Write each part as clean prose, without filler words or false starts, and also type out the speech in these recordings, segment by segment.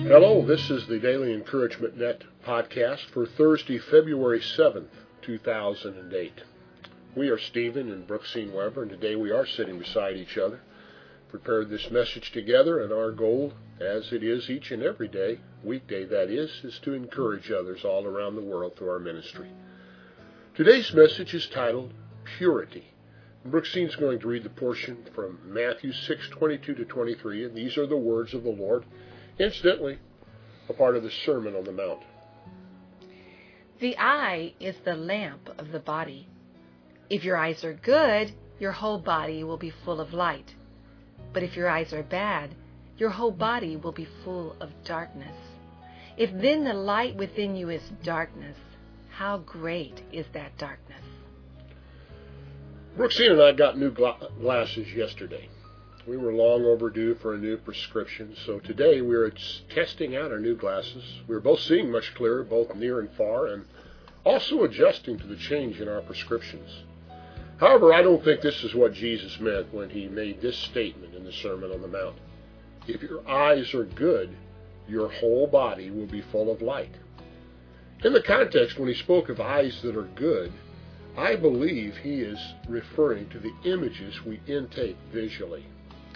Hello, this is the Daily Encouragement Net podcast for Thursday, February 7th, 2008. We are Stephen and Brooksine Weber, and today we are sitting beside each other, prepared this message together, and our goal, as it is each and every day, weekday that is to encourage others all around the world through our ministry. Today's message is titled Purity. Brooksine's going to read the portion from Matthew 6:22 to 23, and these are the words of the Lord, incidentally, a part of the Sermon on the Mount. The eye is the lamp of the body. If your eyes are good, your whole body will be full of light. But if your eyes are bad, your whole body will be full of darkness. If then the light within you is darkness, how great is that darkness? Brooksine and I got new glasses yesterday. We were long overdue for a new prescription, so today we are testing out our new glasses. We're both seeing much clearer, both near and far, and also adjusting to the change in our prescriptions. However, I don't think this is what Jesus meant when he made this statement in the Sermon on the Mount. If your eyes are good, your whole body will be full of light. In the context, when he spoke of eyes that are good, I believe he is referring to the images we intake visually.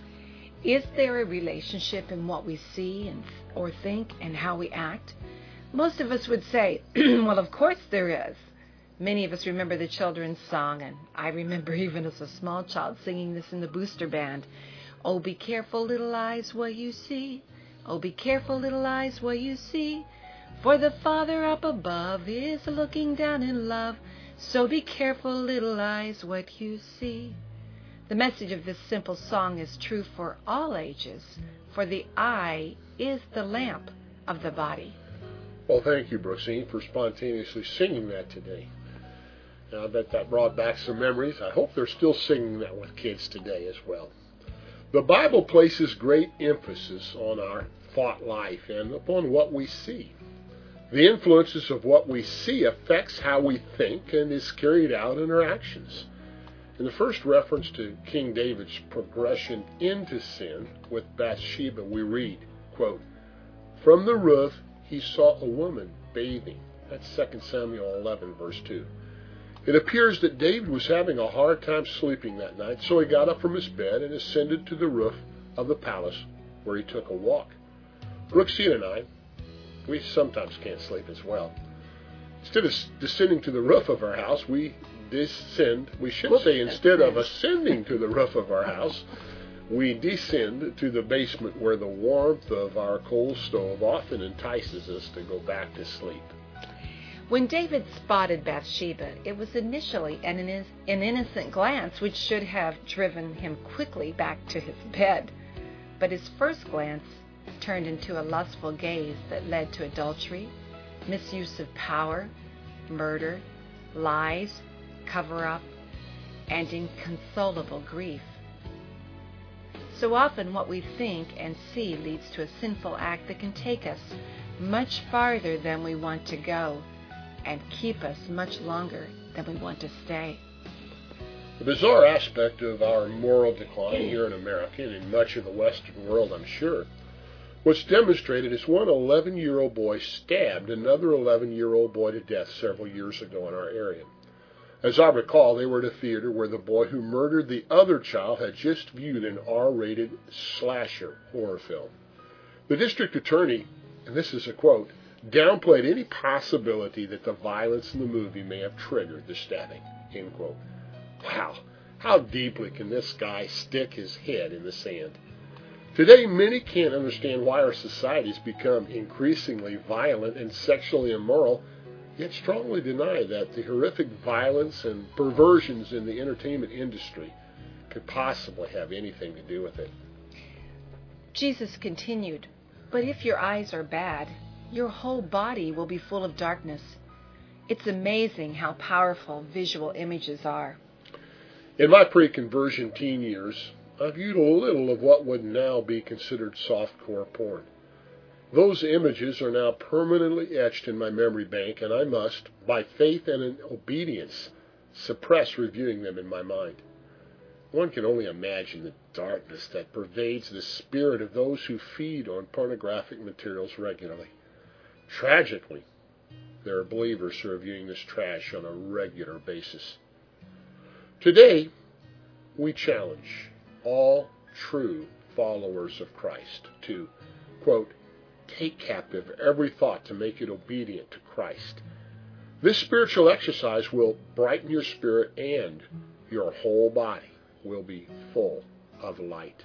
Is there a relationship in what we see or think and how we act? Most of us would say, well, of course there is. Many of us remember the children's song, and I remember even as a small child singing this in the booster band. Oh, be careful, little eyes, what you see. Oh, be careful, little eyes, what you see. For the Father up above is looking down in love. So be careful, little eyes, what you see. The message of this simple song is true for all ages, for the eye is the lamp of the body. Well, thank you, Brooksine, for spontaneously singing that today. Now, I bet that brought back some memories. I hope they're still singing that with kids today as well. The Bible places great emphasis on our thought life and upon what we see. The influences of what we see affects how we think and is carried out in our actions. In the first reference to King David's progression into sin with Bathsheba, we read, quote, "From the roof he saw a woman bathing." That's 2 Samuel 11, verse 2. It appears that David was having a hard time sleeping that night, so he got up from his bed and ascended to the roof of the palace, where he took a walk. Brooksine and I, we sometimes can't sleep as well. Instead of descending to the roof of our house, we descend. We should say instead of ascending to the roof of our house, we descend to the basement where the warmth of our coal stove often entices us to go back to sleep. When David spotted Bathsheba, it was initially an innocent glance which should have driven him quickly back to his bed. But his first glance turned into a lustful gaze that led to adultery, misuse of power, murder, lies, cover-up, and inconsolable grief. So often what we think and see leads to a sinful act that can take us much farther than we want to go and keep us much longer than we want to stay. The bizarre aspect of our moral decline here in America and in much of the Western world, I'm sure, what's demonstrated is one 11-year-old boy stabbed another 11-year-old boy to death several years ago in our area. As I recall, they were at a theater where the boy who murdered the other child had just viewed an R-rated slasher horror film. The district attorney, and this is a quote, downplayed any possibility that the violence in the movie may have triggered the stabbing, end quote. Wow, how deeply can this guy stick his head in the sand? Today, many can't understand why our societies become increasingly violent and sexually immoral, yet strongly deny that the horrific violence and perversions in the entertainment industry could possibly have anything to do with it. Jesus continued, "But if your eyes are bad, your whole body will be full of darkness." It's amazing how powerful visual images are. In my pre-conversion teen years, I viewed a little of what would now be considered softcore porn. Those images are now permanently etched in my memory bank, and I must, by faith and in obedience, suppress reviewing them in my mind. One can only imagine the darkness that pervades the spirit of those who feed on pornographic materials regularly. Tragically, there are believers who are viewing this trash on a regular basis. Today, we challenge all true followers of Christ to, quote, take captive every thought to make it obedient to Christ. This spiritual exercise will brighten your spirit, and your whole body will be full of light.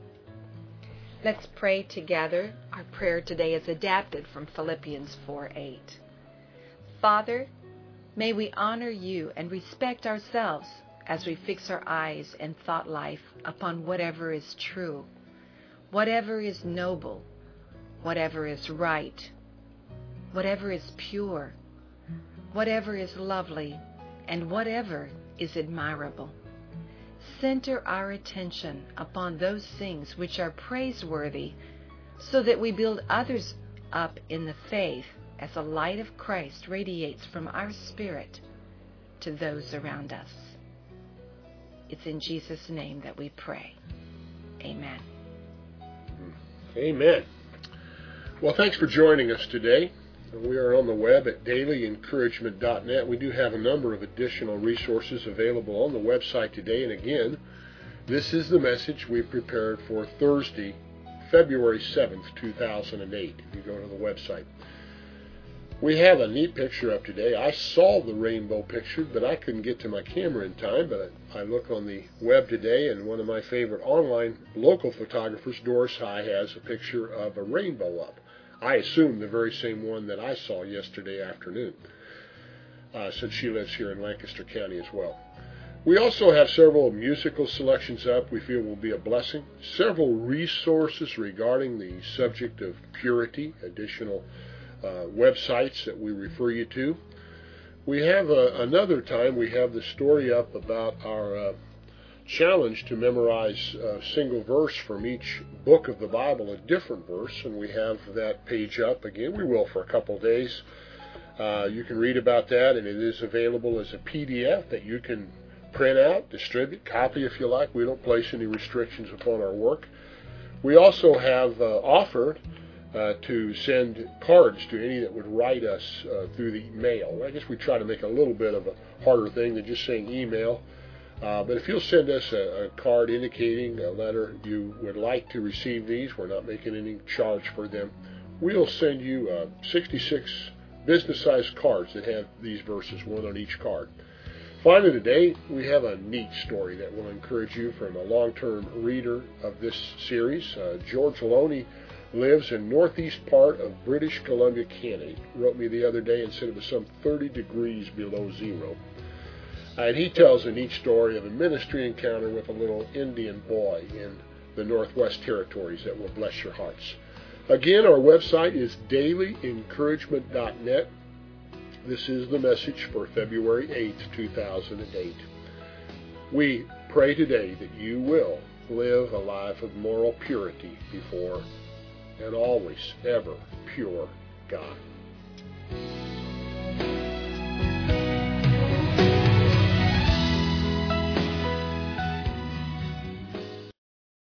Let's pray together. Our prayer today is adapted from Philippians 4:8. Father, may we honor you and respect ourselves as we fix our eyes and thought life upon whatever is true, whatever is noble, whatever is right, whatever is pure, whatever is lovely, and whatever is admirable. Center our attention upon those things which are praiseworthy, so that we build others up in the faith as the light of Christ radiates from our spirit to those around us. It's in Jesus' name that we pray. Amen. Amen. Well, thanks for joining us today. We are on the web at dailyencouragement.net. We do have a number of additional resources available on the website today. And again, this is the message we prepared for Thursday, February 7th, 2008, if you go to the website. We have a neat picture up today. I saw the rainbow picture, but I couldn't get to my camera in time. But I look on the web today, and one of my favorite online local photographers, Doris High, has a picture of a rainbow up. I assume the very same one that I saw yesterday afternoon, since she lives here in Lancaster County as well. We also have several musical selections up we feel will be a blessing, several resources regarding the subject of purity, additional websites that we refer you to. We have another time we have the story up about our challenge to memorize a single verse from each book of the Bible, a different verse, and we have that page up again. We will for a couple days. You can read about that, and it is available as a PDF that you can print out, distribute, copy if you like. We don't place any restrictions upon our work. We also have offered to send cards to any that would write us through the mail. I guess we try to make a little bit of a harder thing than just saying email. But if you'll send us a card indicating a letter you would like to receive these, we're not making any charge for them, we'll send you 66 business-sized cards that have these verses, one on each card. Finally today, we have a neat story that will encourage you from a long-term reader of this series. George Loney lives in northeast part of British Columbia, Canada. He wrote me the other day and said it was some 30 degrees below zero. And he tells a neat story of a ministry encounter with a little Indian boy in the Northwest Territories that will bless your hearts. Again, our website is dailyencouragement.net. This is the message for February 8th, 2008. We pray today that you will live a life of moral purity before and always, ever, pure God.